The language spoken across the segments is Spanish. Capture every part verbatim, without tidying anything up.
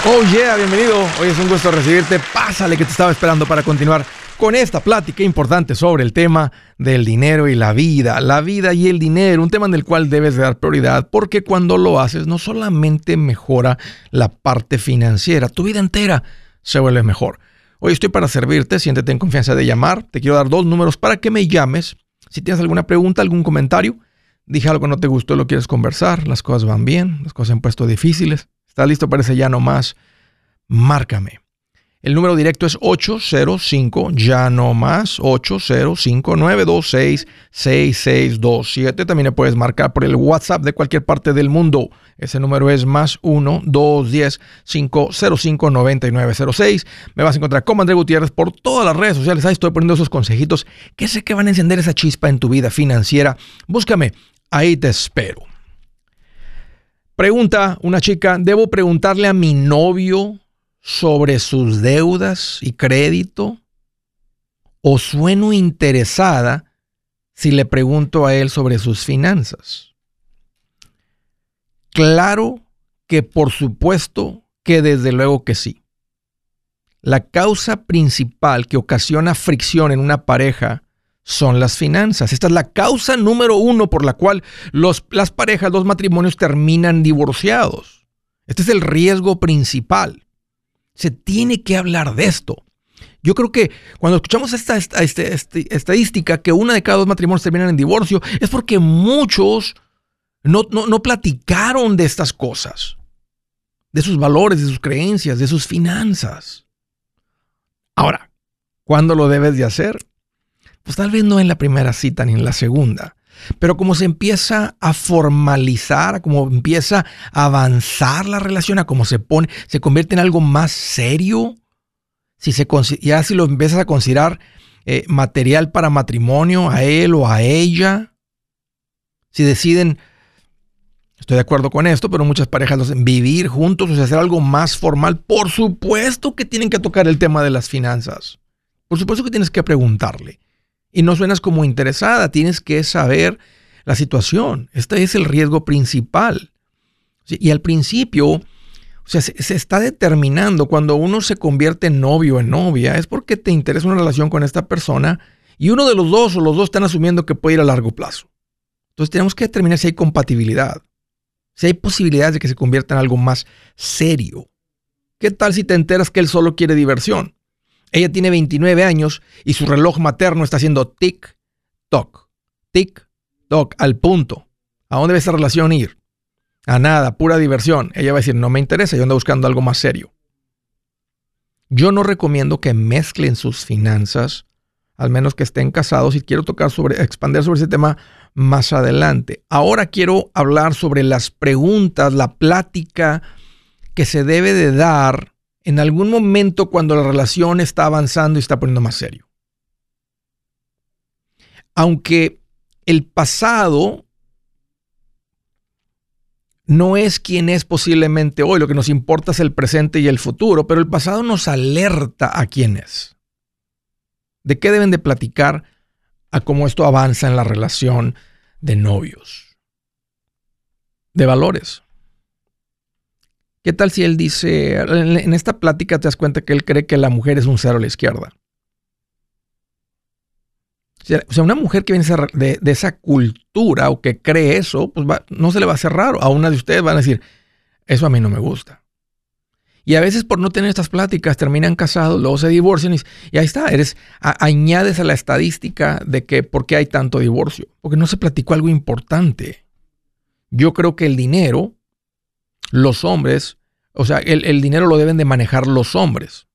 Oh yeah, bienvenido. Hoy es un gusto recibirte. Pásale que te estaba esperando para continuar con esta plática importante sobre el tema del dinero y la vida. La vida y el dinero, un tema en el cual debes de dar prioridad porque cuando lo haces no solamente mejora la parte financiera, tu vida entera se vuelve mejor. Hoy estoy para servirte, siéntete en confianza de llamar. Te quiero dar dos números para que me llames. Si tienes alguna pregunta, algún comentario, dije algo que no te gustó, lo quieres conversar, las cosas van bien, las cosas se han puesto difíciles. ¿Estás listo para ese ya no más? Márcame. El número directo es ocho cero cinco, ya no más, ocho cero cinco, nueve dos seis, seis seis dos siete. También le puedes marcar por el WhatsApp de cualquier parte del mundo. Ese número es más uno dos uno cero, cinco cero cinco, nueve nueve cero seis. Me vas a encontrar como André Gutiérrez por todas las redes sociales. Ahí estoy poniendo esos consejitos que sé que van a encender esa chispa en tu vida financiera. Búscame, ahí te espero. Pregunta una chica, ¿debo preguntarle a mi novio sobre sus deudas y crédito? ¿O sueno interesada si le pregunto a él sobre sus finanzas? Claro que por supuesto que desde luego que sí. La causa principal que ocasiona fricción en una pareja son las finanzas. Esta es la causa número uno por la cual los, las parejas, los matrimonios terminan divorciados. Este es el riesgo principal. Se tiene que hablar de esto. Yo creo que cuando escuchamos esta, esta, esta, esta estadística que una de cada dos matrimonios terminan en divorcio, es porque muchos no, no, no platicaron de estas cosas, de sus valores, de sus creencias, de sus finanzas. Ahora, ¿cuándo lo debes de hacer? Pues tal vez no en la primera cita ni en la segunda. Pero como se empieza a formalizar, como empieza a avanzar la relación, a como se pone, se convierte en algo más serio, si se, ya si lo empiezas a considerar eh, material para matrimonio, a él o a ella, si deciden, estoy de acuerdo con esto, pero muchas parejas lo hacen, vivir juntos, o sea, hacer algo más formal, por supuesto que tienen que tocar el tema de las finanzas. Por supuesto que tienes que preguntarle. Y no suenas como interesada, tienes que saber la situación. Este es el riesgo principal. ¿Sí? Y al principio, o sea, se, se está determinando cuando uno se convierte en novio o en novia, es porque te interesa una relación con esta persona y uno de los dos o los dos están asumiendo que puede ir a largo plazo. Entonces tenemos que determinar si hay compatibilidad, si hay posibilidades de que se convierta en algo más serio. ¿Qué tal si te enteras que él solo quiere diversión? Ella tiene veintinueve años y su reloj materno está haciendo tic-toc, tic-toc, al punto. ¿A dónde debe esa relación ir? A nada, pura diversión. Ella va a decir, no me interesa, yo ando buscando algo más serio. Yo no recomiendo que mezclen sus finanzas, al menos que estén casados, y quiero tocar sobre, expandir sobre ese tema más adelante. Ahora quiero hablar sobre las preguntas, la plática que se debe de dar en algún momento cuando la relación está avanzando y está poniendo más serio. Aunque el pasado no es quien es posiblemente hoy, lo que nos importa es el presente y el futuro, pero el pasado nos alerta a quién es. ¿De qué deben de platicar a cómo esto avanza en la relación de novios? De valores. ¿Qué tal si él dice, en esta plática te das cuenta que él cree que la mujer es un cero a la izquierda? O sea, una mujer que viene de, de esa cultura o que cree eso, pues va, no se le va a hacer raro. A una de ustedes van a decir, eso a mí no me gusta. Y a veces por no tener estas pláticas terminan casados, luego se divorcian y, y ahí está. Eres, a, añades a la estadística de que por qué hay tanto divorcio. Porque no se platicó algo importante. Yo creo que el dinero, los hombres, o sea, el, el dinero lo deben de manejar los hombres.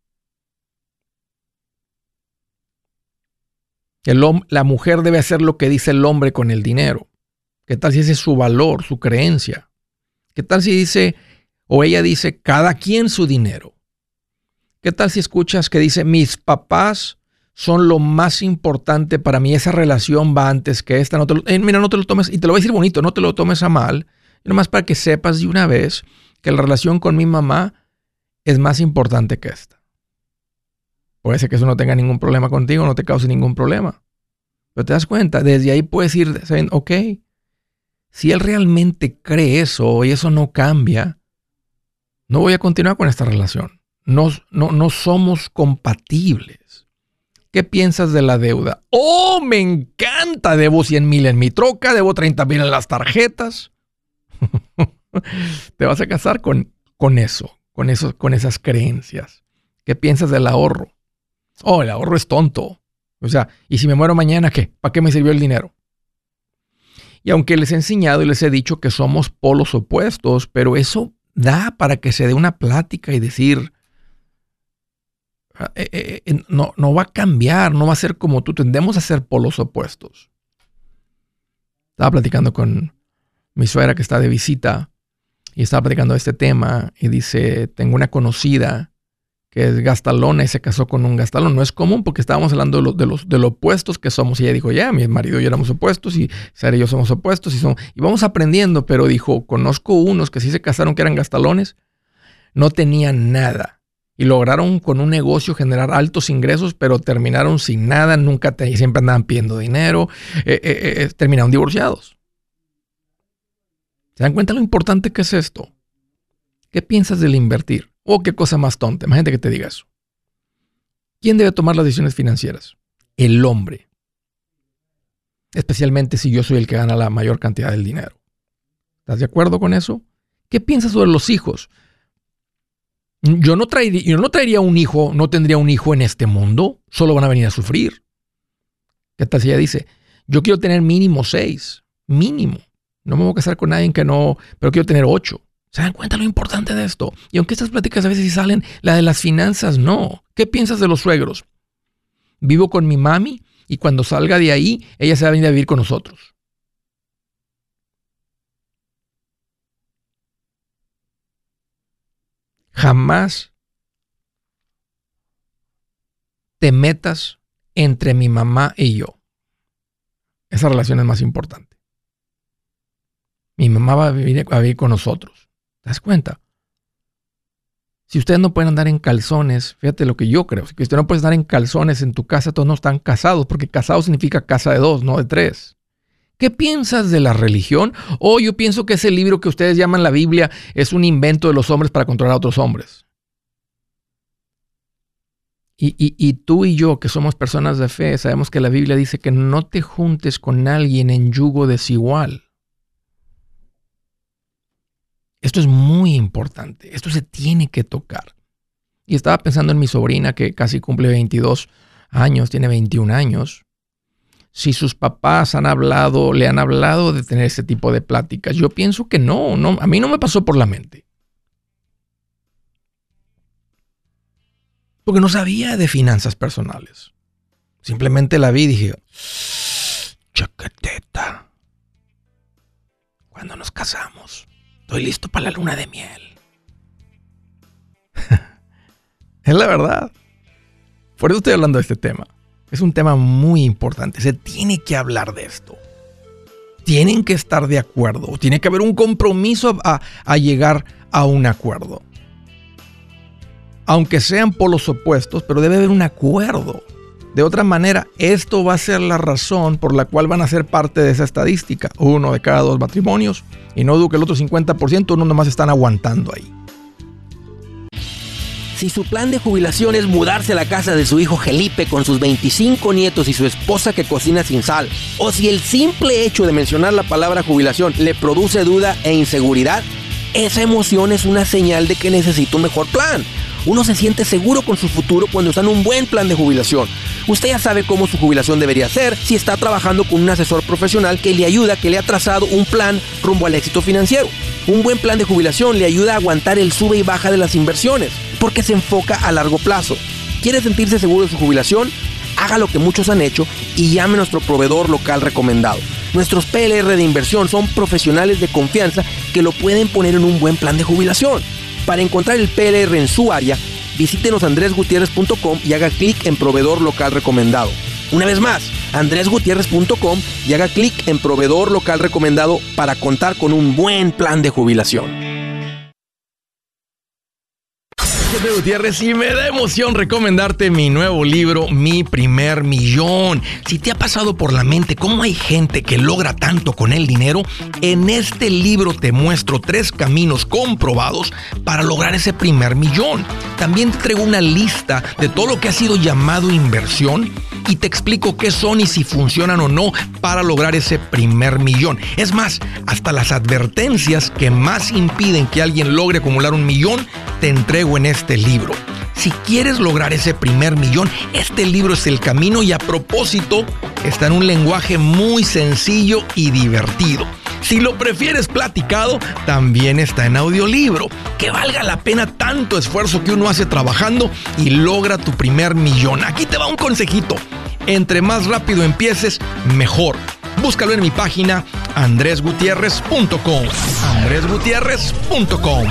El, la mujer debe hacer lo que dice el hombre con el dinero. ¿Qué tal si ese es su valor, su creencia? ¿Qué tal si dice, o ella dice, cada quien su dinero? ¿Qué tal si escuchas que dice, mis papás son lo más importante para mí, esa relación va antes que esta? No te lo, eh, mira, no te lo tomes, y te lo voy a decir bonito, no te lo tomes a mal, nomás para que sepas de una vez que la relación con mi mamá es más importante que esta. Puede ser que eso no tenga ningún problema contigo, no te cause ningún problema. Pero te das cuenta, desde ahí puedes ir sabiendo, ok, si él realmente cree eso y eso no cambia, no voy a continuar con esta relación. No, no, no somos compatibles. ¿Qué piensas de la deuda? ¡Oh, me encanta! Debo cien mil en mi troca, debo treinta mil en las tarjetas. Te vas a casar con, con eso, con eso, con esas creencias. ¿Qué piensas del ahorro? Oh, el ahorro es tonto. O sea, ¿y si me muero mañana qué? ¿Para qué me sirvió el dinero? Y aunque les he enseñado y les he dicho que somos polos opuestos, pero eso da para que se dé una plática y decir, eh, eh, eh, no, no va a cambiar, no va a ser como tú, tendemos a ser polos opuestos. Estaba platicando con mi suegra que está de visita y estaba platicando de este tema y dice, tengo una conocida que es gastalona y se casó con un gastalón. No es común porque estábamos hablando de, lo, de, los, de lo opuestos que somos. Y ella dijo, ya, mi marido y yo éramos opuestos y Sara y yo somos opuestos. Y, somos, y vamos aprendiendo, pero dijo, conozco unos que sí se casaron que eran gastalones, no tenían nada. Y lograron con un negocio generar altos ingresos, pero terminaron sin nada, nunca te, siempre andaban pidiendo dinero, eh, eh, eh, terminaron divorciados. ¿Se dan cuenta lo importante que es esto? ¿Qué piensas del invertir? Oh, qué cosa más tonta. Imagínate que te diga eso. ¿Quién debe tomar las decisiones financieras? El hombre. Especialmente si yo soy el que gana la mayor cantidad del dinero. ¿Estás de acuerdo con eso? ¿Qué piensas sobre los hijos? Yo no traería, yo no traería un hijo, no tendría un hijo en este mundo. Solo van a venir a sufrir. ¿Qué tal si ella dice, yo quiero tener mínimo seis? Mínimo. No me voy a casar con nadie que no, pero quiero tener ocho. ¿Se dan cuenta lo importante de esto? Y aunque estas pláticas a veces sí salen, la de las finanzas no. ¿Qué piensas de los suegros? Vivo con mi mami y cuando salga de ahí, ella se va a venir a vivir con nosotros. Jamás te metas entre mi mamá y yo. Esa relación es más importante. Mi mamá va a vivir, a vivir con nosotros. ¿Te das cuenta? Si ustedes no pueden andar en calzones, fíjate lo que yo creo. Si usted no puede andar en calzones en tu casa, todos no están casados, porque casado significa casa de dos, no de tres. ¿Qué piensas de la religión? O oh, yo pienso que ese libro que ustedes llaman la Biblia es un invento de los hombres para controlar a otros hombres. Y, y, y tú y yo, que somos personas de fe, sabemos que la Biblia dice que no te juntes con alguien en yugo desigual. Esto es muy importante. Esto se tiene que tocar. Y estaba pensando en mi sobrina que casi cumple veintidós años, tiene veintiún años. Si sus papás han hablado, le han hablado de tener ese tipo de pláticas. Yo pienso que no, no, a mí no me pasó por la mente. Porque no sabía de finanzas personales. Simplemente la vi y dije, chaqueteta. Cuando nos casamos, estoy listo para la luna de miel. Es la verdad. Por eso estoy hablando de este tema. Es un tema muy importante. Se tiene que hablar de esto. Tienen que estar de acuerdo. Tiene que haber un compromiso a, a llegar a un acuerdo. Aunque sean polos opuestos, pero debe haber un acuerdo. De otra manera, esto va a ser la razón por la cual van a ser parte de esa estadística. Uno de cada dos matrimonios. Y no dudo que el otro cincuenta por ciento no nomás están aguantando ahí. Si su plan de jubilación es mudarse a la casa de su hijo Felipe con sus veinticinco nietos y su esposa que cocina sin sal, o si el simple hecho de mencionar la palabra jubilación le produce duda e inseguridad, esa emoción es una señal de que necesita un mejor plan. Uno se siente seguro con su futuro cuando está en un buen plan de jubilación. Usted ya sabe cómo su jubilación debería ser si está trabajando con un asesor profesional que le ayuda, que le ha trazado un plan rumbo al éxito financiero. Un buen plan de jubilación le ayuda a aguantar el sube y baja de las inversiones, porque se enfoca a largo plazo. ¿Quiere sentirse seguro de su jubilación? Haga lo que muchos han hecho y llame a nuestro proveedor local recomendado. Nuestros P L R de inversión son profesionales de confianza que lo pueden poner en un buen plan de jubilación. Para encontrar el P L R en su área, visítenos andres gutierrez punto com y haga clic en proveedor local recomendado. Una vez más, andres gutierrez punto com y haga clic en proveedor local recomendado para contar con un buen plan de jubilación. Pepe Gutiérrez y me da emoción recomendarte mi nuevo libro, Mi Primer Millón. Si te ha pasado por la mente cómo hay gente que logra tanto con el dinero, en este libro te muestro tres caminos comprobados para lograr ese primer millón. También te traigo una lista de todo lo que ha sido llamado inversión y te explico qué son y si funcionan o no para lograr ese primer millón. Es más, hasta las advertencias que más impiden que alguien logre acumular un millón te entrego en este libro. Si quieres lograr ese primer millón, este libro es el camino y a propósito está en un lenguaje muy sencillo y divertido. Si lo prefieres platicado, también está en audiolibro. Que valga la pena tanto esfuerzo que uno hace trabajando y logra tu primer millón. Aquí te va un consejito. Entre más rápido empieces, mejor. Búscalo en mi página andres gutierrez punto com. andres gutierrez punto com.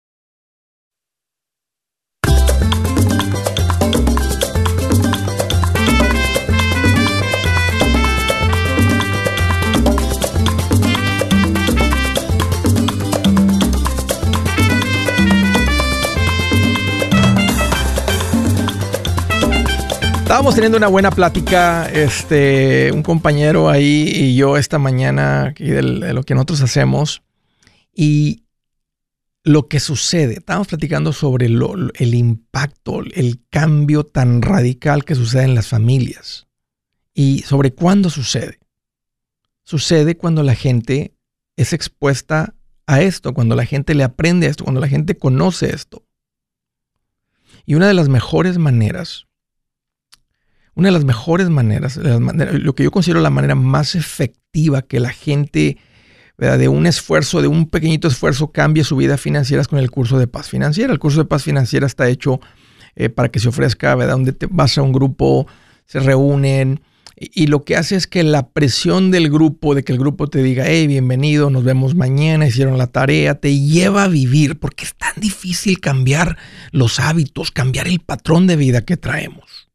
Estábamos teniendo una buena plática, este, un compañero ahí y yo esta mañana aquí de lo que nosotros hacemos y lo que sucede. Estábamos platicando sobre lo, el impacto, el cambio tan radical que sucede en las familias y sobre cuándo sucede. Sucede cuando la gente es expuesta a esto, cuando la gente le aprende esto, cuando la gente conoce esto. Y una de las mejores maneras Una de las mejores maneras, lo que yo considero la manera más efectiva que la gente, ¿verdad?, de un esfuerzo, de un pequeñito esfuerzo, cambie su vida financiera es con el curso de paz financiera. El curso de paz financiera está hecho eh, para que se ofrezca, ¿verdad?, donde te vas a un grupo, se reúnen y, y lo que hace es que la presión del grupo, de que el grupo te diga, hey, bienvenido, nos vemos mañana, hicieron la tarea, te lleva a vivir, porque es tan difícil cambiar los hábitos, cambiar el patrón de vida que traemos.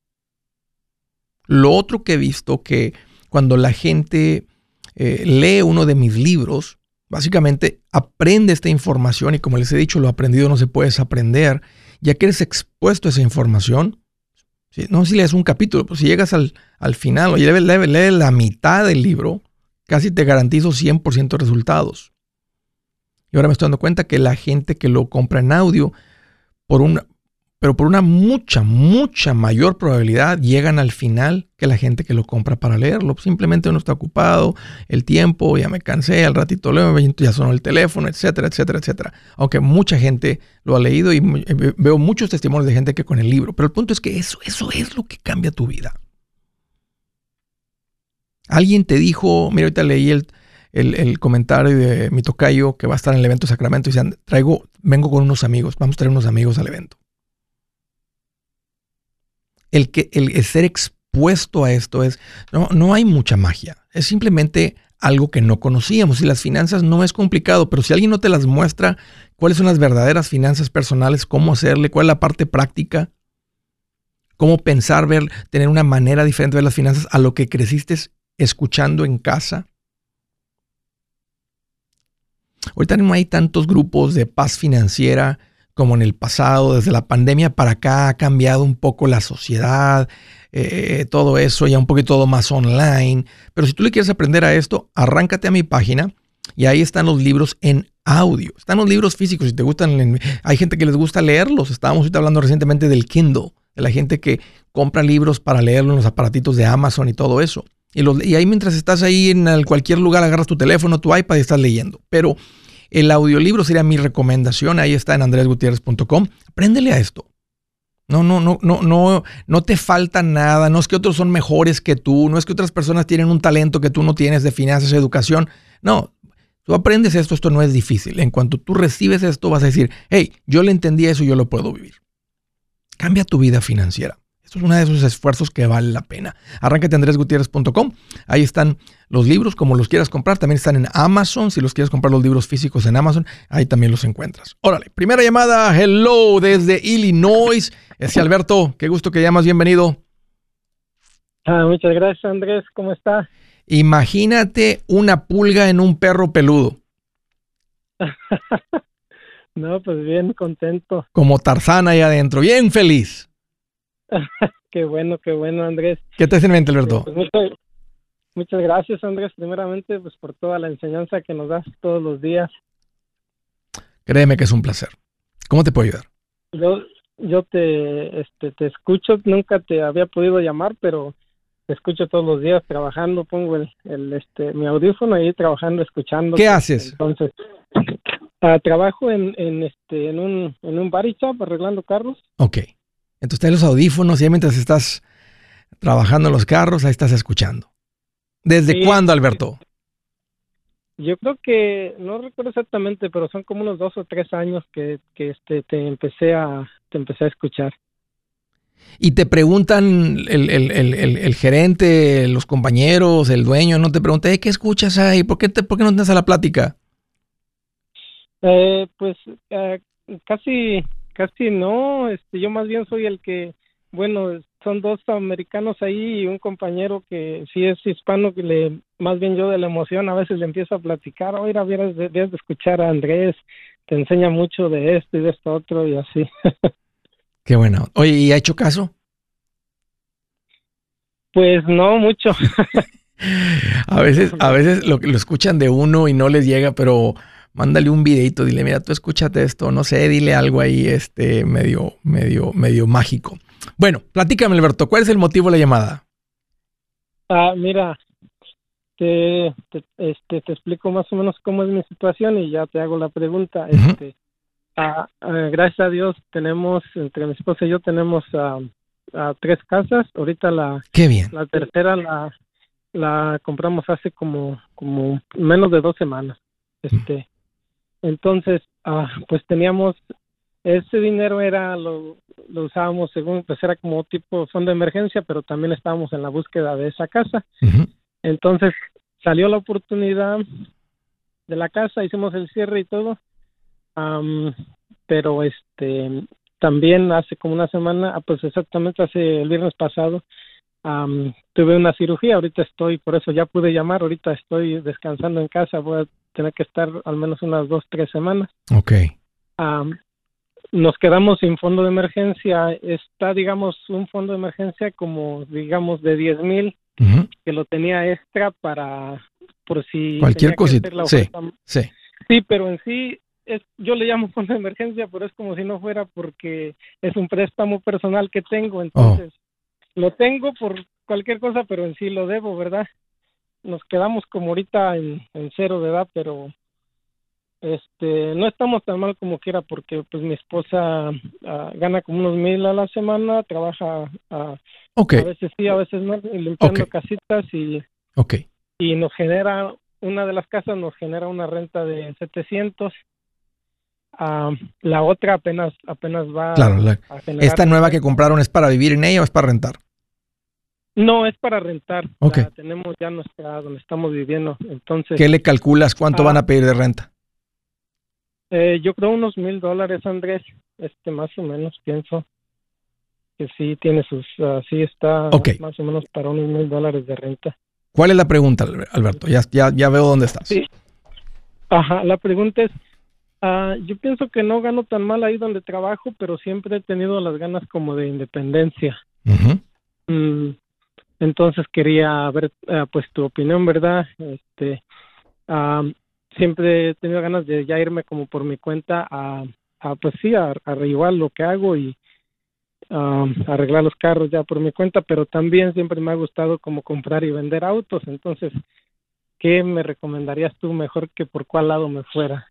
Lo otro que he visto que cuando la gente eh, lee uno de mis libros, básicamente aprende esta información y como les he dicho, lo aprendido no se puede desaprender, ya que eres expuesto a esa información. ¿Sí? No sé si lees un capítulo, pero si llegas al, al final o lees, lees, lees la mitad del libro, casi te garantizo cien por ciento de resultados. Y ahora me estoy dando cuenta que la gente que lo compra en audio, por una... pero por una mucha, mucha mayor probabilidad llegan al final que la gente que lo compra para leerlo. Simplemente uno está ocupado, el tiempo, ya me cansé, al ratito leo, ya sonó el teléfono, etcétera, etcétera, etcétera. Aunque mucha gente lo ha leído y veo muchos testimonios de gente que con el libro. Pero el punto es que eso, eso es lo que cambia tu vida. Alguien te dijo, mira, ahorita leí el, el, el comentario de mi tocayo que va a estar en el evento de Sacramento y dicen, traigo, vengo con unos amigos, vamos a traer unos amigos al evento. El, que, el, el ser expuesto a esto es, no, no hay mucha magia, es simplemente algo que no conocíamos. Y las finanzas no es complicado, pero si alguien no te las muestra, cuáles son las verdaderas finanzas personales, cómo hacerle, cuál es la parte práctica, cómo pensar, ver, tener una manera diferente de ver las finanzas a lo que creciste escuchando en casa. Ahorita no hay tantos grupos de paz financiera como en el pasado. Desde la pandemia para acá ha cambiado un poco la sociedad, eh, todo eso, ya un poquito todo más online. Pero si tú le quieres aprender a esto, arráncate a mi página y ahí están los libros en audio. Están los libros físicos, si te gustan, hay gente que les gusta leerlos. Estábamos ahorita hablando recientemente del Kindle, de la gente que compra libros para leerlo en los aparatitos de Amazon y todo eso. Y, los, y ahí mientras estás ahí en el, cualquier lugar, agarras tu teléfono, tu iPad y estás leyendo. Pero el audiolibro sería mi recomendación. Ahí está en andres gutierrez punto com. Apréndele a esto. No, no, no, no, no, no te falta nada. No es que otros son mejores que tú. No es que otras personas tienen un talento que tú no tienes de finanzas o educación. No, tú aprendes esto. Esto no es difícil. En cuanto tú recibes esto, vas a decir, hey, yo le entendí eso y yo lo puedo vivir. Cambia tu vida financiera. Esto es uno de esos esfuerzos que vale la pena. Arráncate a andres gutierrez punto com. Ahí están los libros, como los quieras comprar. También están en Amazon. Si los quieres comprar los libros físicos en Amazon, ahí también los encuentras. Órale, primera llamada. Hello, desde Illinois. Es Alberto, qué gusto que llamas. Bienvenido. Ah, muchas gracias, Andrés. ¿Cómo está? Imagínate una pulga en un perro peludo. No, pues bien contento. Como Tarzán ahí adentro, bien feliz. Qué bueno, qué bueno, Andrés. ¿Qué te hace en mente, Alberto? Pues muchas, muchas gracias, Andrés, primeramente, pues por toda la enseñanza que nos das todos los días. Créeme que es un placer. ¿Cómo te puedo ayudar? Yo, yo te, este, te escucho, nunca te había podido llamar, pero te escucho todos los días trabajando, pongo el, el este, mi audífono ahí trabajando, escuchando. ¿Qué haces? Entonces, uh, trabajo en, en, este, en un, en un body shop arreglando carros. Ok. Entonces traes los audífonos y ahí mientras estás trabajando en los carros, ahí estás escuchando. ¿Desde Sí. cuándo, Alberto? Yo creo que, no recuerdo exactamente, pero son como unos dos o tres años que, que este, te empecé a, te empecé a escuchar. Y te preguntan el, el, el, el, el gerente, los compañeros, el dueño, no te pregunta, "Eh, ¿qué escuchas ahí? ¿Por qué, te, ¿Por qué no entras a la plática?" Eh, pues eh, casi, casi no. Este, yo más bien soy el que, bueno, son dos americanos ahí y un compañero que sí es hispano, que le, más bien yo de la emoción a veces le empiezo a platicar, oiga, debes de, debes de escuchar a Andrés, te enseña mucho de esto y de esto otro y así. Qué bueno. Oye, ¿y ha hecho caso? Pues no mucho. A veces, a veces lo, lo escuchan de uno y no les llega, pero mándale un videito, dile, mira, tú escúchate esto, no sé, dile algo ahí, este, medio, medio, medio mágico. Bueno, platícame, Alberto, ¿cuál es el motivo de la llamada? Ah, mira, te, te, este, te explico más o menos cómo es mi situación y ya te hago la pregunta. Ujú. Este, ah, ah, gracias a Dios tenemos, entre mi esposa y yo tenemos ah, ah, tres casas. Ahorita la, Qué bien. la tercera la, la compramos hace como, como menos de dos semanas. Este, entonces, ah, pues teníamos, ese dinero era, lo, lo usábamos según, pues era como tipo fondo de emergencia, pero también estábamos en la búsqueda de esa casa. Ujú. Entonces salió la oportunidad de la casa, hicimos el cierre y todo, am, pero este también hace como una semana, ah, pues exactamente hace el viernes pasado, am, tuve una cirugía. Ahorita estoy, por eso ya pude llamar, ahorita estoy descansando en casa, voy a tener que estar al menos unas dos, tres semanas. Ok. Am, nos quedamos sin fondo de emergencia. Está, digamos, un fondo de emergencia como, digamos, de diez mil, Ujú. que lo tenía extra para, por si Cualquier tenía que cosita. hacer la Sí, oferta. sí. Sí, pero en sí, es, yo le llamo fondo de emergencia, pero es como si no fuera, porque es un préstamo personal que tengo, entonces lo tengo por cualquier cosa, pero en sí lo debo, ¿verdad? Nos quedamos como ahorita en, en cero de edad, pero este no estamos tan mal como quiera, porque pues mi esposa ah, gana como unos mil a la semana, trabaja ah, Ok, a veces sí, a veces no, limpiando Ok. casitas y, ok. y nos genera, una de las casas nos genera una renta de setecientos. Ah, la otra apenas apenas va Claro, la- a generar ¿esta nueva que renta. compraron es para vivir en ella o es para rentar? No, es para rentar. Ok. La tenemos ya nuestra, donde estamos viviendo. Entonces, ¿Qué le calculas? ¿Cuánto Ah. van a pedir de renta? eh, yo creo unos mil dólares, Andrés. Este, más o menos, pienso que sí tiene sus, ah, sí está Ok. más o menos para unos mil dólares de renta. ¿Cuál es la pregunta, Alberto? Ya, ya, ya veo dónde estás. Sí. Ajá, la pregunta es, ah, yo pienso que no gano tan mal ahí donde trabajo, pero siempre he tenido las ganas como de independencia. Ujú. Mm, entonces quería ver, ah, pues tu opinión, ¿verdad? Este, ah, siempre he tenido ganas de ya irme como por mi cuenta a, a pues sí, a, a arreglar lo que hago y ah, arreglar los carros ya por mi cuenta, pero también siempre me ha gustado como comprar y vender autos. Entonces, ¿qué me recomendarías tú mejor, que por cuál lado me fuera?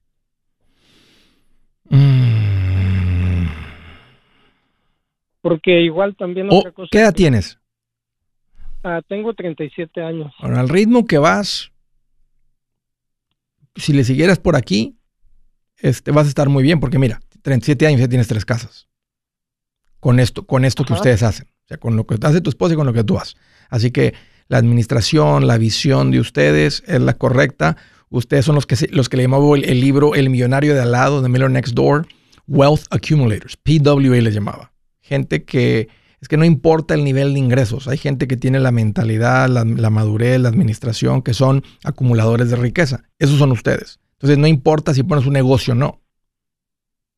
Mm. Porque igual también Oh, otra cosa. ¿qué edad que- tienes? Ah, tengo treinta y siete años. Bueno, al ritmo que vas, si le siguieras por aquí, este, vas a estar muy bien, porque mira, treinta y siete años ya tienes tres casas. Con esto, con esto que Ajá. ustedes hacen. O sea, con lo que hace tu esposa y con lo que tú haces. Así que la administración, la visión de ustedes es la correcta. Ustedes son los que, se- los que le llamaba el, el libro El millonario de al lado, de Miller Next Door, Wealth Accumulators, P W A les llamaba. Gente que, es que no importa el nivel de ingresos, hay gente que tiene la mentalidad, la, la madurez, la administración, que son acumuladores de riqueza. Esos son ustedes. Entonces no importa si pones un negocio o no.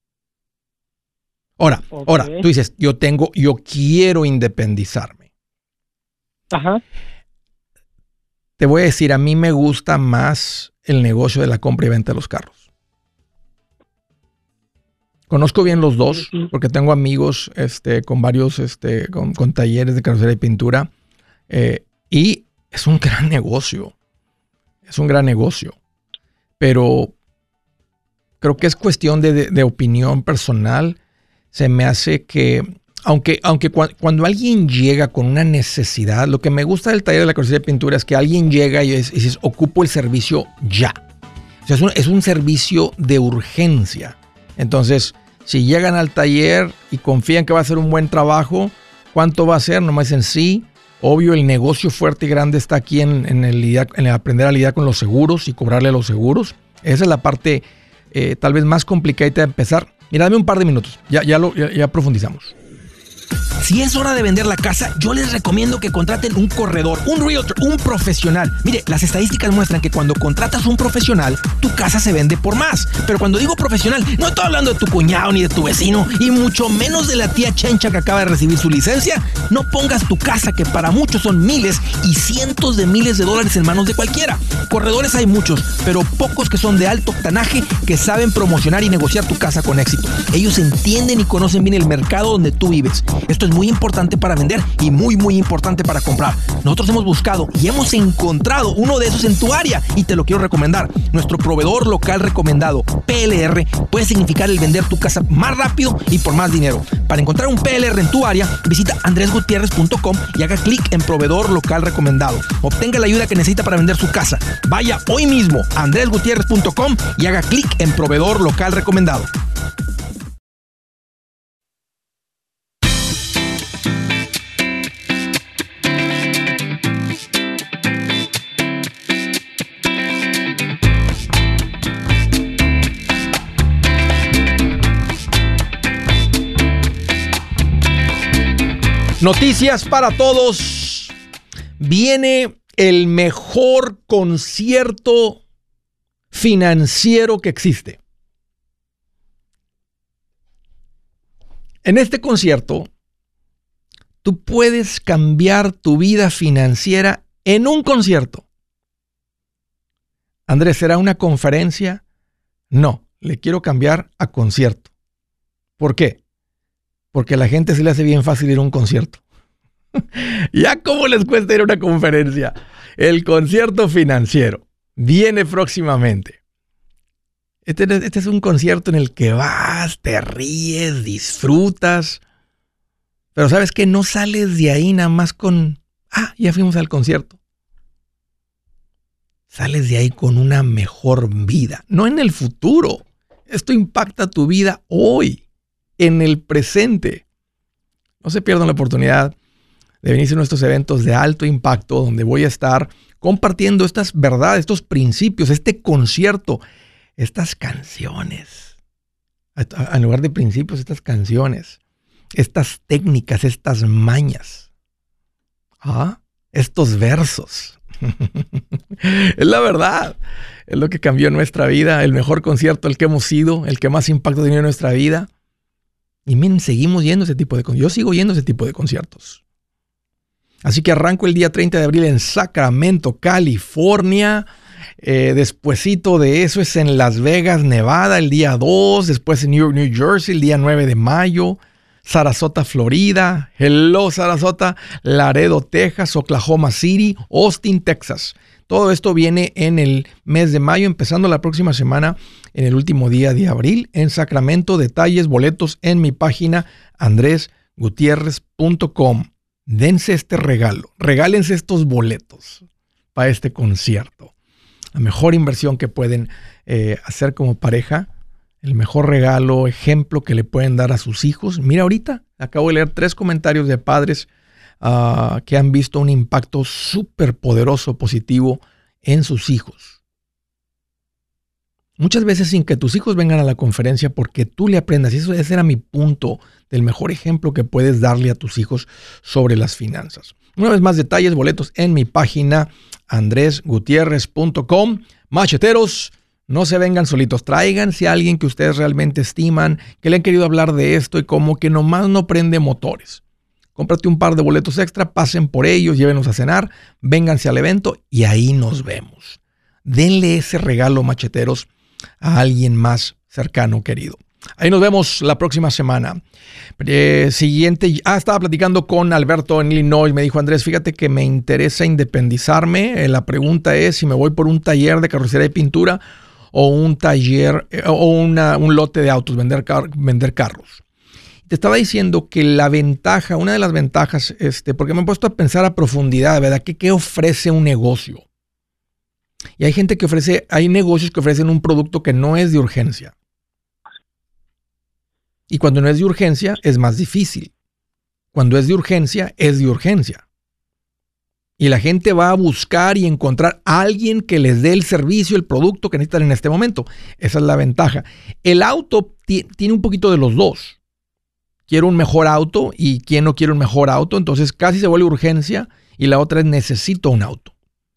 Ahora, Okay. ahora, tú dices, yo tengo, yo quiero independizarme. Ajá. Te voy a decir, a mí me gusta más el negocio de la compra y venta de los carros. Conozco bien los dos, porque tengo amigos este, con varios, este, con, con talleres de carrocería y pintura. Eh, y es un gran negocio. Es un gran negocio. Pero creo que es cuestión de, de, de opinión personal. Se me hace que, aunque, aunque cu- cuando alguien llega con una necesidad, lo que me gusta del taller de la carrocería y pintura es que alguien llega y dices, ocupo el servicio ya. O sea, es un, es un servicio de urgencia. Entonces, si llegan al taller y confían que va a ser un buen trabajo, ¿cuánto va a ser? Nomás dicen sí. Obvio, el negocio fuerte y grande está aquí en, en, el, lidiar, en el aprender a lidiar con los seguros y cobrarle a los seguros. Esa es la parte eh, tal vez más complicada de empezar. Mira, dame un par de minutos. Ya, ya, lo, ya, ya profundizamos. Si es hora de vender la casa, yo les recomiendo que contraten un corredor, un realtor, un profesional. Mire, las estadísticas muestran que cuando contratas un profesional, tu casa se vende por más. Pero cuando digo profesional, no estoy hablando de tu cuñado ni de tu vecino, y mucho menos de la tía Chencha que acaba de recibir su licencia. No pongas tu casa, que para muchos son miles y cientos de miles de dólares, en manos de cualquiera. Corredores hay muchos, pero pocos que son de alto octanaje, que saben promocionar y negociar tu casa con éxito. Ellos entienden y conocen bien el mercado donde tú vives. Esto es muy importante para vender y muy muy importante para comprar. Nosotros hemos buscado y hemos encontrado uno de esos en tu área y te lo quiero recomendar. Nuestro proveedor local recomendado, P L R, puede significar el vender tu casa más rápido y por más dinero. Para encontrar un P L R en tu área, visita andres gutierrez punto com y haga clic en proveedor local recomendado. Obtenga la ayuda que necesita para vender su casa. Vaya hoy mismo a andres gutierrez punto com y haga clic en proveedor local recomendado. Noticias para todos. Viene el mejor concierto financiero que existe. En este concierto, tú puedes cambiar tu vida financiera en un concierto. Andrés, ¿será una conferencia? No, le quiero cambiar a concierto. ¿Por qué? Porque a la gente se le hace bien fácil ir a un concierto. Ya cómo les cuesta ir a una conferencia. El concierto financiero viene próximamente. Este, este es un concierto en el que vas, te ríes, disfrutas. Pero ¿sabes qué? No sales de ahí nada más con, ah, ya fuimos al concierto. Sales de ahí con una mejor vida, no en el futuro. Esto impacta tu vida hoy, en el presente. No se pierdan la oportunidad de venirse a nuestros eventos de alto impacto, donde voy a estar compartiendo estas verdades, estos principios, este concierto, estas canciones. En lugar de principios, estas canciones, estas técnicas, estas mañas, ¿ah? Estos versos. Es la verdad. Es lo que cambió nuestra vida. El mejor concierto al que hemos ido, el que más impacto ha tenido en nuestra vida. Y miren, seguimos yendo a ese tipo de conciertos. Yo sigo yendo a ese tipo de conciertos. Así que arranco el día treinta de abril en Sacramento, California. Eh, despuesito de eso es en Las Vegas, Nevada, el día dos. Después en New York, New Jersey, el día nueve de mayo. Sarasota, Florida. Hello, Sarasota. Laredo, Texas. Oklahoma City. Austin, Texas. Todo esto viene en el mes de mayo, empezando la próxima semana, en el último día de abril, en Sacramento. Detalles, boletos en mi página andres gutierrez punto com. Dense este regalo, regálense estos boletos para este concierto. La mejor inversión que pueden eh, hacer como pareja, el mejor regalo, ejemplo que le pueden dar a sus hijos. Mira, ahorita acabo de leer tres comentarios de padres uh, que han visto un impacto súper poderoso, positivo en sus hijos. Muchas veces sin que tus hijos vengan a la conferencia, porque tú le aprendas. Y eso, ese era mi punto del mejor ejemplo que puedes darle a tus hijos sobre las finanzas. Una vez más, detalles, boletos en mi página andres gutierrez punto com. Macheteros, No se vengan solitos, tráiganse a alguien que ustedes realmente estiman, que le han querido hablar de esto y como que nomás no prende motores. Cómprate un par de boletos extra, pasen por ellos, llévenos a cenar, vénganse al evento y ahí nos vemos. Denle ese regalo, macheteros, a alguien más cercano, querido. Ahí nos vemos la próxima semana. Eh, siguiente, ah, estaba platicando con Alberto en Illinois. Me dijo, Andrés, fíjate que me interesa independizarme. Eh, la pregunta es si me voy por un taller de carrocería y pintura o un taller eh, o una, un lote de autos, vender, car vender carros. Te estaba diciendo que la ventaja, una de las ventajas, este, porque me he puesto a pensar a profundidad, ¿verdad? ¿Qué, qué ofrece un negocio? Y hay gente que ofrece, hay negocios que ofrecen un producto que no es de urgencia. Y cuando no es de urgencia, es más difícil. Cuando es de urgencia, es de urgencia. Y la gente va a buscar y encontrar a alguien que les dé el servicio, el producto que necesitan en este momento. Esa es la ventaja. El auto tiene un poquito de los dos. Quiero un mejor auto y quién no quiere un mejor auto. Entonces casi se vuelve urgencia y la otra es necesito un auto.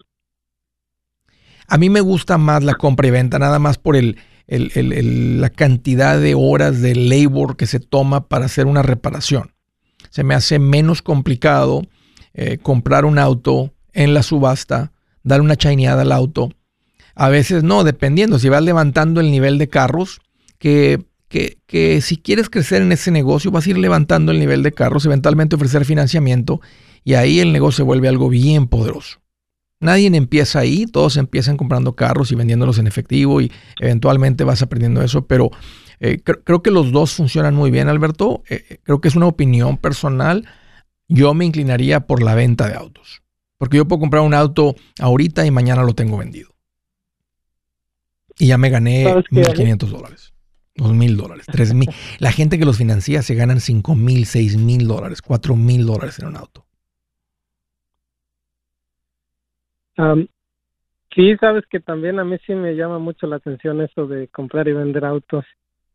A mí me gusta más la compra y venta, nada más por el... El, el, el, la cantidad de horas de labor que se toma para hacer una reparación. Se me hace menos complicado eh, comprar un auto en la subasta, darle una chaineada al auto. A veces no, dependiendo, si vas levantando el nivel de carros, que, que, que si quieres crecer en ese negocio, vas a ir levantando el nivel de carros, eventualmente ofrecer financiamiento y ahí el negocio se vuelve algo bien poderoso. Nadie empieza ahí, todos empiezan comprando carros y vendiéndolos en efectivo y eventualmente vas aprendiendo eso, pero eh, cr creo que los dos funcionan muy bien, Alberto. Eh, creo que es una opinión personal. Yo me inclinaría por la venta de autos, porque yo puedo comprar un auto ahorita y mañana lo tengo vendido. Y ya me gané mil quinientos dólares, dos mil dólares, tres mil. La gente que los financia se ganan cinco mil, seis mil dólares, cuatro mil dólares en un auto. Um, sí, sabes que también a mí sí me llama mucho la atención eso de comprar y vender autos.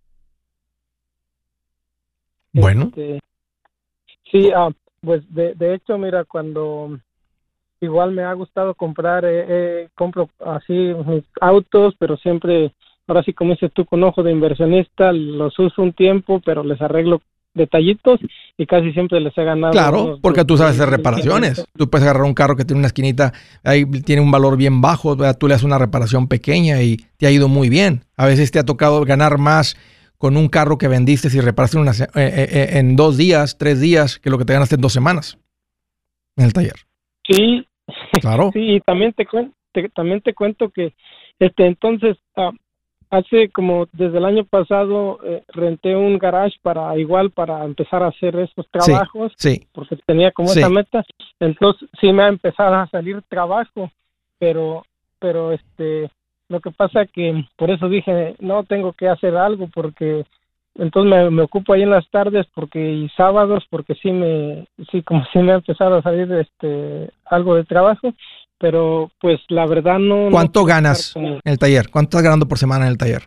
Bueno. Este, sí, uh, pues de, de hecho, mira, cuando igual me ha gustado comprar, eh, eh, compro así mis autos, pero siempre, ahora sí como dices tú, con ojo de inversionista, los uso un tiempo, pero les arreglo detallitos y casi siempre les he ganado. Claro, porque tú sabes hacer reparaciones. Tú puedes agarrar un carro que tiene una esquinita, ahí tiene un valor bien bajo, ¿verdad? Tú le haces una reparación pequeña y te ha ido muy bien. A veces te ha tocado ganar más con un carro que vendiste si reparaste una, eh, eh, en dos días, tres días, que lo que te ganaste en dos semanas en el taller. Sí, claro. Sí, y también te, te, también te cuento que este entonces... Uh, Hace como desde el año pasado eh, renté un garage para igual para empezar a hacer estos trabajos, sí, sí. porque tenía como sí. esa meta. Entonces sí me ha empezado a salir trabajo, pero pero este lo que pasa que por eso dije no tengo que hacer algo porque entonces me, me ocupo ahí en las tardes porque y sábados porque sí me sí como sí me ha empezado a salir este algo de trabajo. Pero, pues, la verdad no... ¿Cuánto no ganas como... en el taller? ¿Cuánto estás ganando por semana en el taller?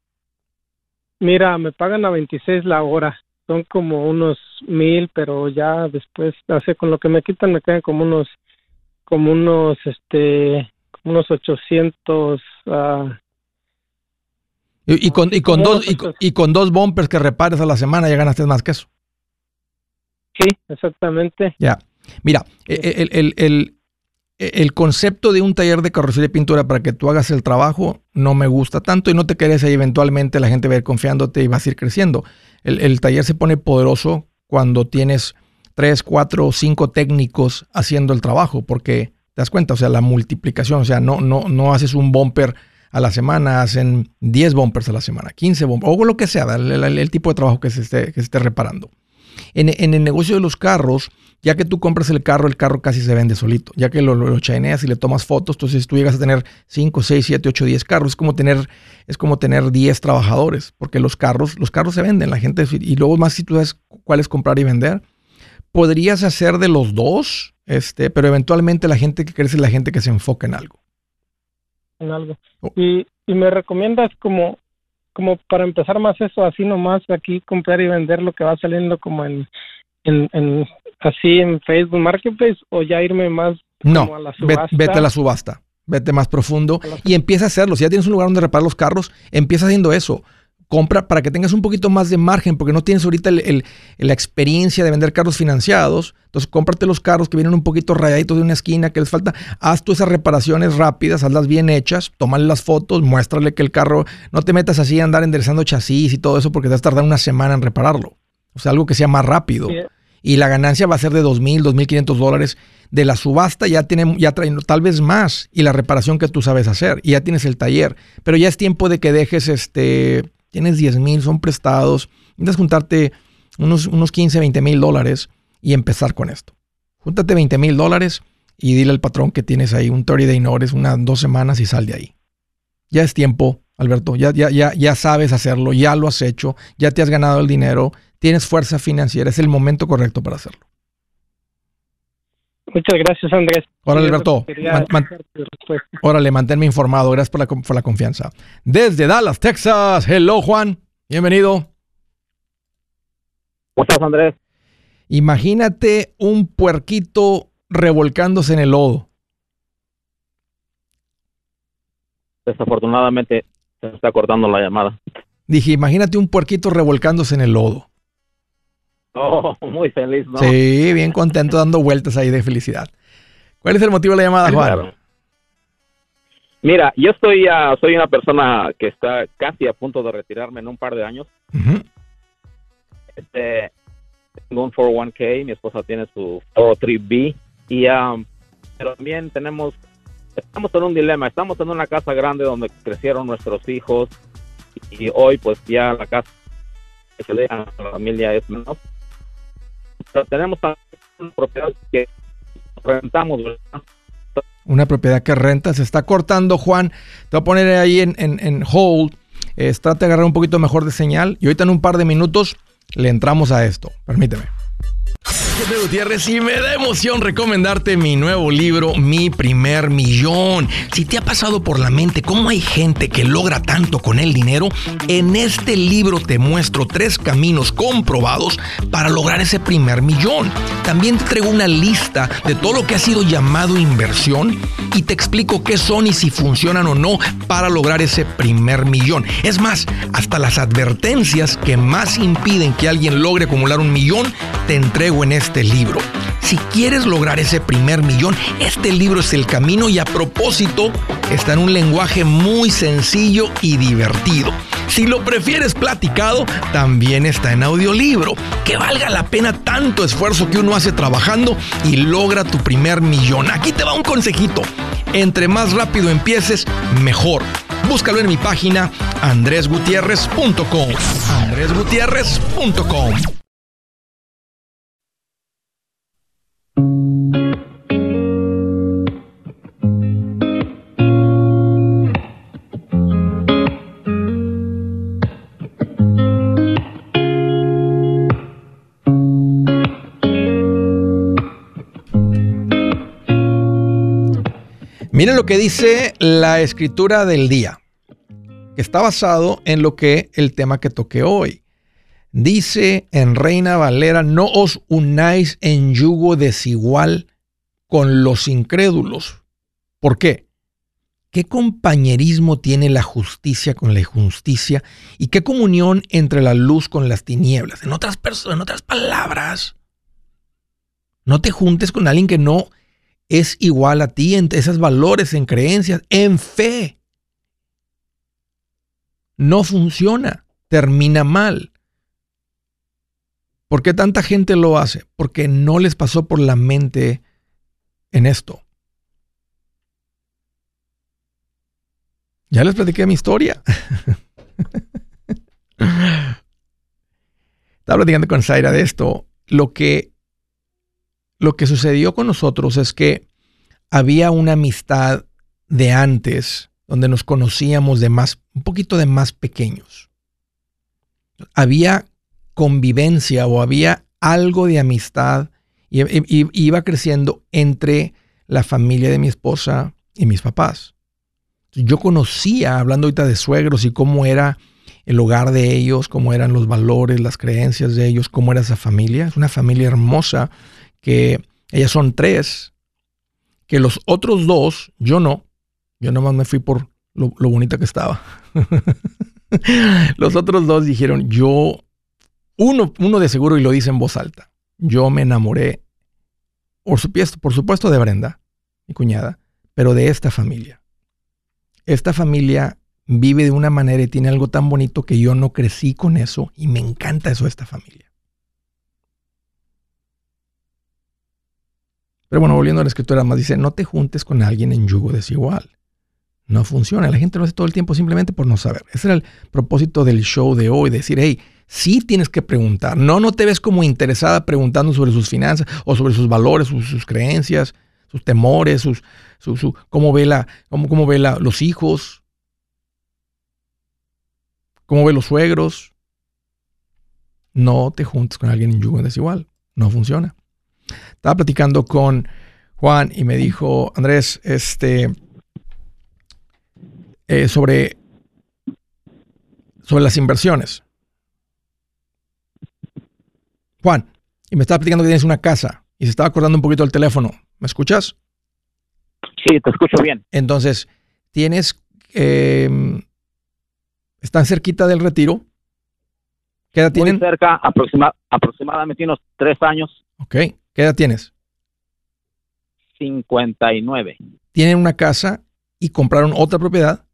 Mira, me pagan a veintiséis la hora. Son como unos mil, pero ya después, hace con lo que me quitan, me quedan como unos, como unos, este, como unos ochocientos... Uh, y, y, con, y, con dos, y, y con dos bumpers que repares a la semana ya ganaste más que eso. Sí, exactamente. Ya. Mira, el... el, el El concepto de un taller de carrocería y pintura para que tú hagas el trabajo no me gusta tanto y no te quedes ahí. Eventualmente la gente va a ir confiándote y vas a ir creciendo. El, el taller se pone poderoso cuando tienes tres, cuatro o cinco técnicos haciendo el trabajo porque te das cuenta, o sea, la multiplicación, o sea, no, no, no haces un bumper a la semana, hacen diez bumpers a la semana, quince bumpers, o lo que sea, el, el, el tipo de trabajo que se esté, que se esté reparando. En, en el negocio de los carros, ya que tú compras el carro, el carro casi se vende solito. Ya que lo, lo, lo chaineas y le tomas fotos, entonces tú llegas a tener cinco, seis, siete, ocho, diez carros. Es como tener, es como tener diez trabajadores, porque los carros, los carros se venden, la gente, y luego más si tú sabes cuál es comprar y vender. Podrías hacer de los dos, este, pero eventualmente la gente que crece es la gente que se enfoca en algo. En algo. Oh. Y, y me recomiendas como... como para empezar más eso, así nomás aquí comprar y vender lo que va saliendo como en, en, en así en Facebook Marketplace o ya irme más no, como a la subasta. Vete a la subasta. Vete más profundo y empieza a hacerlo. Si ya tienes un lugar donde reparar los carros, empieza haciendo eso. Compra para que tengas un poquito más de margen, porque no tienes ahorita el, el, la experiencia de vender carros financiados. Entonces, cómprate los carros que vienen un poquito rayaditos de una esquina, que les falta. Haz tú esas reparaciones rápidas, hazlas bien hechas, tómale las fotos, muéstrale que el carro, no te metas así a andar enderezando chasis y todo eso, porque te vas a tardar una semana en repararlo. O sea, algo que sea más rápido. Sí. Y la ganancia va a ser de dos mil, dos mil quinientos dólares. De la subasta ya tiene, ya trae tal vez más, y la reparación que tú sabes hacer, y ya tienes el taller. Pero ya es tiempo de que dejes este. Tienes diez mil, son prestados. Necesitas juntarte unos, unos quince, veinte mil dólares y empezar con esto. Júntate veinte mil dólares y dile al patrón que tienes ahí un thirty day notice, unas dos semanas y sal de ahí. Ya es tiempo, Alberto. Ya, ya, ya, ya sabes hacerlo, ya lo has hecho, ya te has ganado el dinero, tienes fuerza financiera. Es el momento correcto para hacerlo. Muchas gracias, Andrés. Órale, Alberto. Man, man, órale, manténme informado. Gracias por la, por la confianza. Desde Dallas, Texas. Hello, Juan. Bienvenido. ¿Cómo estás, Andrés? Imagínate un puerquito revolcándose en el lodo. Desafortunadamente, se me está cortando la llamada. Dije, imagínate un puerquito revolcándose en el lodo. Oh, muy feliz, ¿no? Sí, bien contento, dando vueltas ahí de felicidad. ¿Cuál es el motivo de la llamada, Juan? Claro. Mira, yo estoy, uh, soy una persona que está casi a punto de retirarme en un par de años. Uh-huh. Este, tengo un cuatro oh one k, mi esposa tiene su cuatro oh tres b, y um, pero también tenemos, estamos en un dilema. Estamos en una casa grande donde crecieron nuestros hijos, y, y hoy pues ya la casa que se deja a la familia es menos. Pero tenemos una propiedad que rentamos, ¿verdad? Una propiedad que renta. Se está cortando, Juan. Te voy a poner ahí en, en, en hold. Eh, trata de agarrar un poquito mejor de señal. Y ahorita en un par de minutos le entramos a esto. Permíteme. José Gutiérrez, y me da emoción recomendarte mi nuevo libro, Mi Primer Millón. Si te ha pasado por la mente cómo hay gente que logra tanto con el dinero, en este libro te muestro tres caminos comprobados para lograr ese primer millón. También te traigo una lista de todo lo que ha sido llamado inversión y te explico qué son y si funcionan o no para lograr ese primer millón. Es más, hasta las advertencias que más impiden que alguien logre acumular un millón, te entrego en este libro. Si quieres lograr ese primer millón, este libro es el camino, y a propósito, está en un lenguaje muy sencillo y divertido. Si lo prefieres platicado, también está en audiolibro. Que valga la pena tanto esfuerzo que uno hace trabajando y logra tu primer millón. Aquí te va un consejito. Entre más rápido empieces, mejor. Búscalo en mi página andres gutierrez punto com. andres gutierrez punto com. Miren lo que dice la escritura del día, que está basado en lo que el tema que toqué hoy. Dice en Reina Valera: no os unáis en yugo desigual con los incrédulos. ¿Por qué? ¿Qué compañerismo tiene la justicia con la injusticia? ¿Y qué comunión entre la luz con las tinieblas? En otras, en otras palabras, no te juntes con alguien que no es igual a ti en esos valores, en creencias, en fe. No funciona, termina mal. ¿Por qué tanta gente lo hace? Porque no les pasó por la mente en esto. Ya les platiqué mi historia. Estaba platicando con Zaira de esto. Lo que, lo que sucedió con nosotros es que había una amistad de antes donde nos conocíamos de más, un poquito de más pequeños. Había convivencia o había algo de amistad y, y, y iba creciendo entre la familia de mi esposa y mis papás. Yo conocía, hablando ahorita de suegros y cómo era el hogar de ellos, cómo eran los valores, las creencias de ellos, cómo era esa familia. Es una familia hermosa que ellas son tres, que los otros dos, yo no, Yo nomás me fui por lo, lo bonita que estaba. Los otros dos dijeron, yo, uno, uno de seguro, y lo dice en voz alta, yo me enamoré, por supuesto, por supuesto de Brenda, mi cuñada, pero de esta familia. Esta familia vive de una manera y tiene algo tan bonito que yo no crecí con eso y me encanta eso de esta familia. Pero bueno, volviendo a la escritura más, dice, no te juntes con alguien en yugo desigual. No funciona. La gente lo hace todo el tiempo simplemente por no saber. Ese era el propósito del show de hoy, decir, hey, sí tienes que preguntar. No, no te ves como interesada preguntando sobre sus finanzas o sobre sus valores, sus, sus creencias, sus temores, sus, su, su, cómo ve, la, cómo, cómo ve la, los hijos, cómo ve los suegros. No te juntes con alguien en yugo desigual. No funciona. Estaba platicando con Juan y me dijo, Andrés, este, eh, sobre, sobre las inversiones. Juan, y me estaba platicando que tienes una casa y se estaba acordando un poquito del teléfono. ¿Me escuchas? Sí, te escucho bien. Entonces, tienes, eh, ¿están cerquita del retiro? ¿Qué edad tienen? Muy cerca, aproxima, aproximadamente unos tres años. Ok. ¿Qué edad tienes? cincuenta y nueve. ¿Tienen una casa y compraron otra propiedad?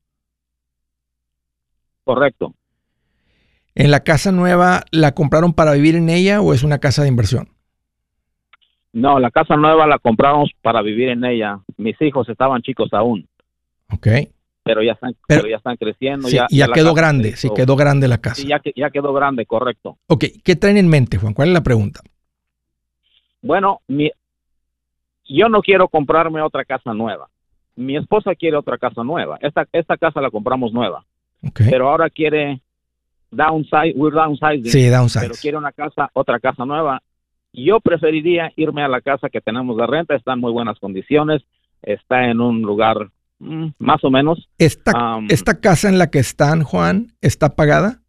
Correcto. ¿En la casa nueva la compraron para vivir en ella o es una casa de inversión? No, la casa nueva la compramos para vivir en ella. Mis hijos estaban chicos aún. Ok. Pero ya están, pero, pero ya están creciendo. Sí, ya, ya, ya quedó grande, sí, quedó grande la casa. Sí, ya, ya quedó grande, correcto. Ok, ¿qué traen en mente, Juan? ¿Cuál es la pregunta? Bueno, mi, yo no quiero comprarme otra casa nueva. Mi esposa quiere otra casa nueva. Esta, esta casa la compramos nueva. Okay. Pero ahora quiere downsize, we're downsizing. Sí, downsize. Pero quiere una casa, otra casa nueva. Yo preferiría irme a la casa que tenemos de renta. Está en muy buenas condiciones. Está en un lugar mm, más o menos. ¿Esta, um, ¿Esta casa en la que están, Juan, está pagada?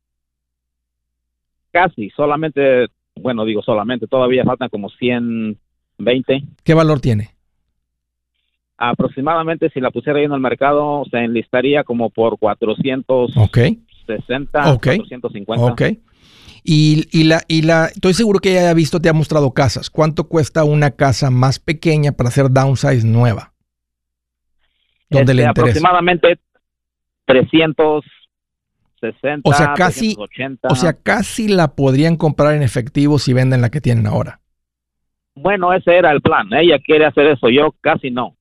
Casi, solamente... Bueno, digo solamente, todavía faltan como ciento veinte. ¿Qué valor tiene? Aproximadamente, si la pusiera ahí en el mercado, se enlistaría como por cuatrocientos sesenta, okay. cuatrocientos cincuenta. Ok. Y, y, la, y la, estoy seguro que ella ha visto, te ha mostrado casas. ¿Cuánto cuesta una casa más pequeña para hacer downsize nueva? ¿Dónde Este, le interesa? Aproximadamente trescientos sesenta, o sea, casi, trescientos ochenta. O sea, casi la podrían comprar en efectivo si venden la que tienen ahora. Bueno, ese era el plan. Ella quiere hacer eso, yo casi no.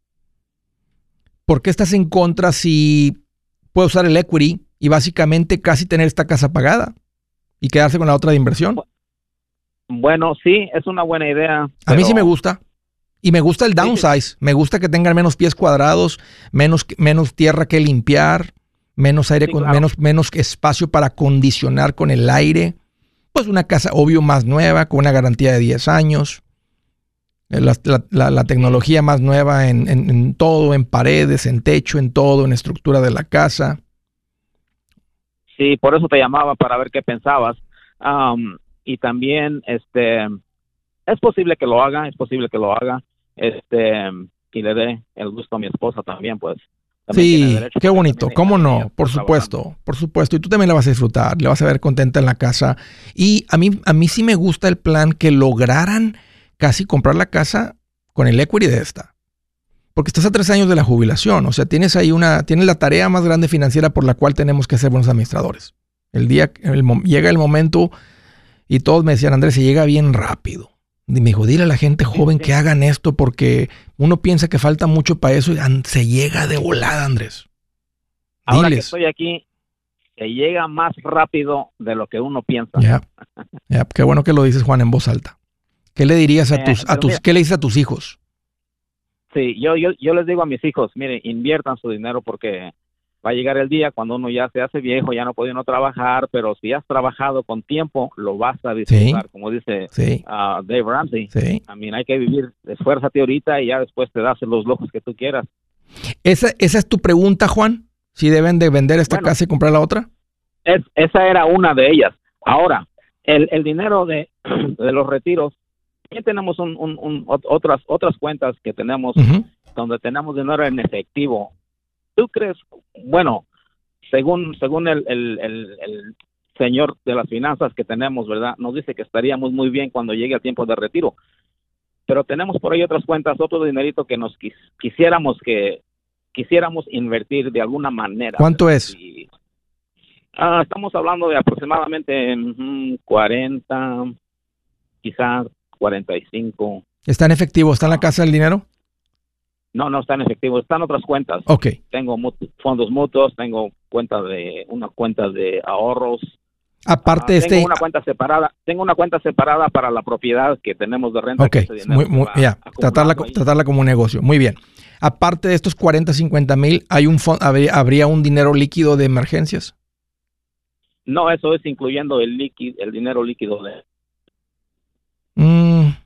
¿Por qué estás en contra si puede usar el equity y básicamente casi tener esta casa pagada y quedarse con la otra de inversión? Bueno, sí, es una buena idea. A pero... mí sí me gusta. Y me gusta el downsize. Sí, sí. Me gusta que tengan menos pies cuadrados, menos, menos tierra que limpiar, menos aire, sí, con, claro. menos, menos espacio para acondicionar con el aire. Pues una casa, obvio, más nueva, con una garantía de diez años. La, la, la, la tecnología más nueva en, en, en todo, en paredes, en techo, en todo, en estructura de la casa. Sí, por eso te llamaba para ver qué pensabas. Um, y también, este, es posible que lo haga, es posible que lo haga, este, y le dé el gusto a mi esposa también, pues. Sí, qué bonito, cómo no, por supuesto, por supuesto, y tú también la vas a disfrutar, le vas a ver contenta en la casa, y a mí, a mí sí me gusta el plan que lograran casi comprar la casa con el equity de esta, porque estás a tres años de la jubilación, o sea, tienes ahí una, tienes la tarea más grande financiera por la cual tenemos que ser buenos administradores. El día, el, llega el momento, y todos me decían, Andrés, se llega bien rápido. Y me dijo, dile a la gente joven que hagan esto porque uno piensa que falta mucho para eso y se llega de volada, Andrés. Ahora Diles. que estoy aquí, se llega más rápido de lo que uno piensa. Ya, ya, qué bueno que lo dices, Juan, en voz alta. ¿Qué le dirías a tus, eh, a tus, mira, qué le dices a tus hijos? Sí, yo, yo, yo les digo a mis hijos, miren, inviertan su dinero porque va a llegar el día cuando uno ya se hace viejo, ya no puede uno trabajar, pero si has trabajado con tiempo, lo vas a disfrutar, sí, como dice sí. uh, Dave Ramsey. Sí. I mean, hay que vivir, esfuérzate ahorita y ya después te das los lujos que tú quieras. ¿Esa, esa es tu pregunta, Juan? ¿Si deben de vender esta bueno, casa y comprar la otra? Es, esa era una de ellas. Ahora, el, el dinero de, de los retiros, también tenemos un, un, un, otras, otras cuentas que tenemos, uh-huh, donde tenemos dinero en efectivo. ¿tú crees, bueno, según según el, el, el, el señor de las finanzas que tenemos, ¿verdad? Nos dice que estaríamos muy bien cuando llegue el tiempo de retiro. Pero tenemos por ahí otras cuentas, otro dinerito que nos quis, quisiéramos que quisiéramos invertir de alguna manera. ¿Cuánto ¿verdad? es? Y, ah, estamos hablando de aproximadamente mm, cuarenta, quizás cuarenta y cinco. ¿Está en efectivo? ¿Está en la casa el dinero? No, no está en efectivo, están otras cuentas. Ok. Tengo mutu- fondos mutuos, tengo cuenta de una cuenta de ahorros. Aparte de uh, tengo este... una cuenta separada, tengo una cuenta separada para la propiedad que tenemos de renta. Ok, que ese dinero muy, se muy, va ya, tratarla, acumulando ahí. tratarla como un negocio. Muy bien. Aparte de estos cuarenta, cincuenta mil, ¿hay un fon- habría, ¿habría un dinero líquido de emergencias? No, eso es incluyendo el líquido, el dinero líquido de... Mm.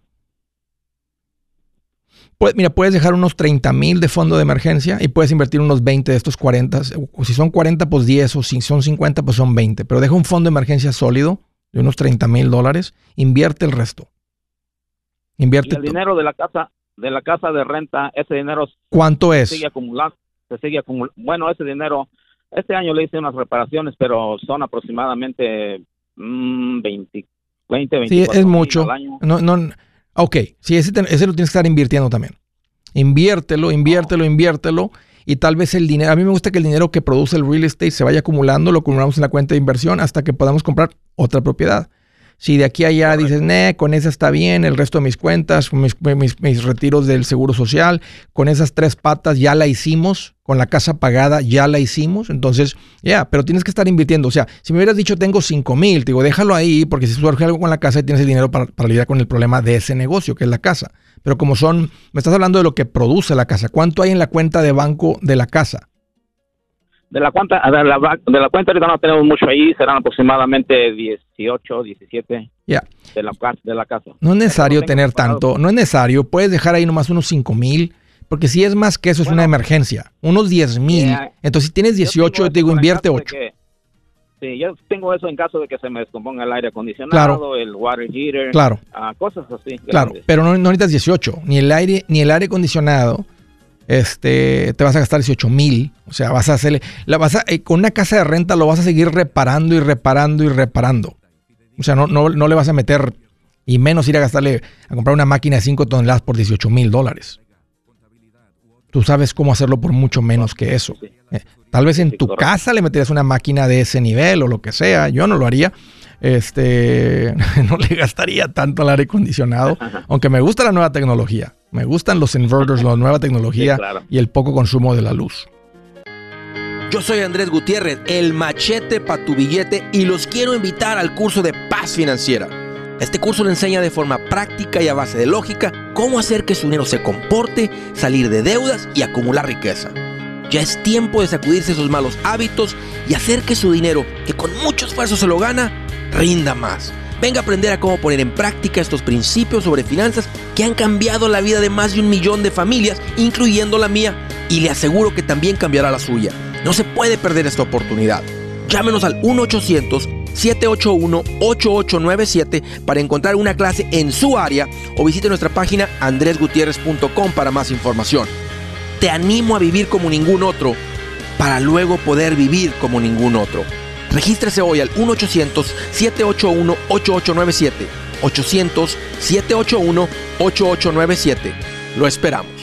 Pues, mira, puedes dejar unos treinta mil de fondo de emergencia y puedes invertir unos veinte de estos cuarenta. O si son cuarenta, pues diez, o si son cincuenta, pues son veinte. Pero deja un fondo de emergencia sólido de unos treinta mil dólares, invierte el resto. Invierte Y el to- dinero de la casa, de la casa de renta, ese dinero ¿Cuánto se es? sigue acumulando, se sigue acumulando. Bueno, ese dinero, este año le hice unas reparaciones, pero son aproximadamente mmm, veinte, veinte, Sí, veinticuatro es mil mucho. al año. No, no, ok, sí, ese, te- ese lo tienes que estar invirtiendo también. Inviértelo, inviértelo, inviértelo. Y tal vez el dinero, a mí me gusta que el dinero que produce el real estate se vaya acumulando, lo acumulamos en la cuenta de inversión hasta que podamos comprar otra propiedad. Si de aquí a allá Correcto. dices, nah, con esa está bien, el resto de mis cuentas, mis, mis, mis retiros del seguro social, con esas tres patas ya la hicimos, con la casa pagada ya la hicimos, entonces, ya, yeah, pero tienes que estar invirtiendo. O sea, si me hubieras dicho tengo cinco mil, te digo, déjalo ahí, porque si surge algo con la casa, tienes el dinero para, para lidiar con el problema de ese negocio, que es la casa. Pero como son, me estás hablando de lo que produce la casa, ¿cuánto hay en la cuenta de banco de la casa? De la cuenta, de la, de la cuenta ahorita no tenemos mucho ahí, serán aproximadamente dieciocho, diecisiete Ya. de la casa, de la casa. No es necesario Pero no tengo tener separado. tanto, no es necesario, puedes dejar ahí nomás unos cinco mil, porque si es más que eso es Bueno, una emergencia, unos diez mil. Yeah. Entonces si tienes Yo dieciocho, tengo yo te digo eso en invierte caso de ocho. que- sí, yo tengo eso en caso de que se me descomponga el aire acondicionado, Claro. el water heater, Claro, ah, cosas así. claro, grandes. pero no, no necesitas dieciocho, ni el aire, ni el aire acondicionado. Este, te vas a gastar dieciocho mil. O sea, vas a hacerle, la vas a, eh, con una casa de renta lo vas a seguir reparando y reparando y reparando. O sea, no, no, no le vas a meter, y menos ir a gastarle, a comprar una máquina de cinco toneladas por dieciocho mil dólares. Tú sabes cómo hacerlo por mucho menos que eso. Sí. Eh, tal vez en Sí, tu correcto. casa le meterías una máquina de ese nivel o lo que sea. Yo no lo haría. Este, no le gastaría tanto al aire acondicionado, aunque me gusta la nueva tecnología. Me gustan los inverters, la nueva tecnología Sí, claro. y el poco consumo de la luz. Yo soy Andrés Gutiérrez, el machete para tu billete, y los quiero invitar al curso de Paz Financiera. Este curso le enseña de forma práctica y a base de lógica cómo hacer que su dinero se comporte, salir de deudas y acumular riqueza. Ya es tiempo de sacudirse esos malos hábitos y hacer que su dinero, que con mucho esfuerzo se lo gana, rinda más. Venga a aprender a cómo poner en práctica estos principios sobre finanzas que han cambiado la vida de más de un millón de familias, incluyendo la mía, y le aseguro que también cambiará la suya. No se puede perder esta oportunidad. Llámenos al uno ochocientos, siete ocho uno, ocho ocho nueve siete para encontrar una clase en su área o visite nuestra página andres gutierrez punto com para más información. Te animo a vivir como ningún otro para luego poder vivir como ningún otro. Regístrese hoy al uno ochocientos, siete ocho uno, ocho ocho nueve siete. ochocientos, siete ocho uno, ocho ocho nueve siete. Lo esperamos.